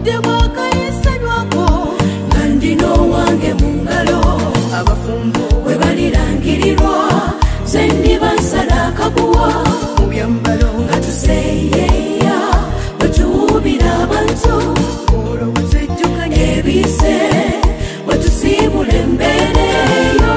budde bwakayisanywako nga ndina owange mu ngalo abafumbo bwe balirangirirwa ze ndiba nsala akaguwa mu byambalo nga tuseeyeeya bwe tuwuubira abantu olwo bwe twejjukanya ebise bwe tusiibula embeera eyo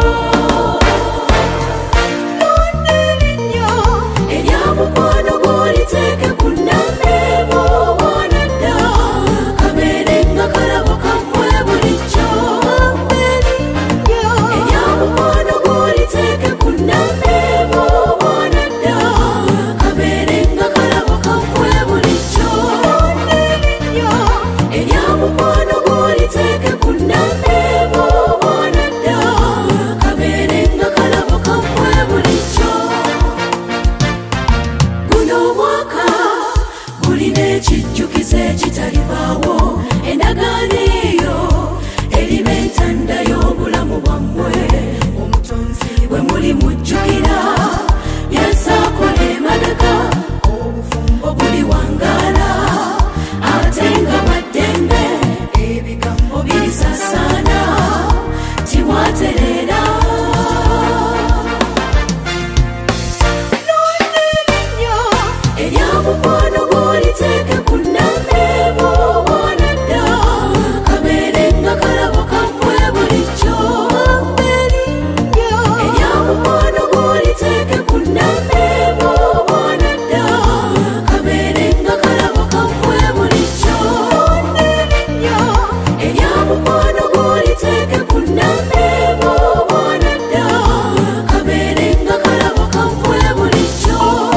londerinyo eryamukwano gw'oliteeke ku nnambe bw'obona dda kabeere nga kalabo kammwe bulijjo eryamukwano gw'oliteeke ku nnambe bw'obona dda kabeere nga kalabo kammwe bulijjo eryamukwano gw'oliteeke ku nnambe bw'obona dda kabeere nga kalabo kammwe bulijjo guno omwaka gulina ekijjukizo ekitalibaawo endagaano eyo erima entanda y'obulamu bwammwe omutonzi bwe muli mujjukira yansaakola emabega obufumbo buli wangaala ate nga bwaddembe ebigambo birisasaana timwatereera londerinyo eryamukwano gw'oliteeke ku nnambe bw'obona dda kabeere nga kalabo kammwe bulijjo eryamukwano gw'oliteeke ku nnambe bw'obona dda kabeere nga kalabo kammwe bulijjo eryamukwano gw'oliteeke ku nnambe bw'obona dda kabeere nga kalabo kammwe bulijjo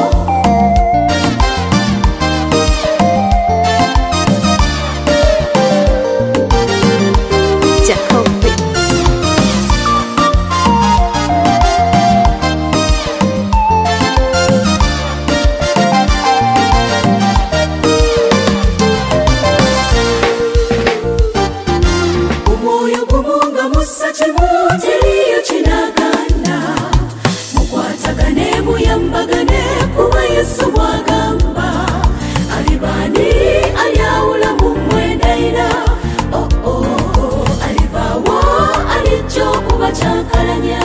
Jacoby. omwoyo gumu nga mussa kimu teriyo kinagana mukwatagane muyambagane kuba yesu bwagamba alibaani alyawula mu mwendayira alivaawo alijja okuba kyankalanya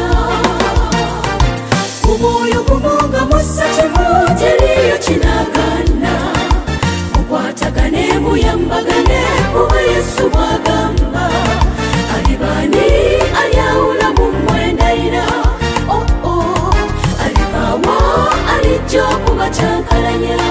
omwoyo gumu nga mussa kimu teriyo kinagana mukwatagane muyambagane kuba yesu bwagamba alibaani alyawula mu mwendayira alivaawo alijja okuba kyankalanya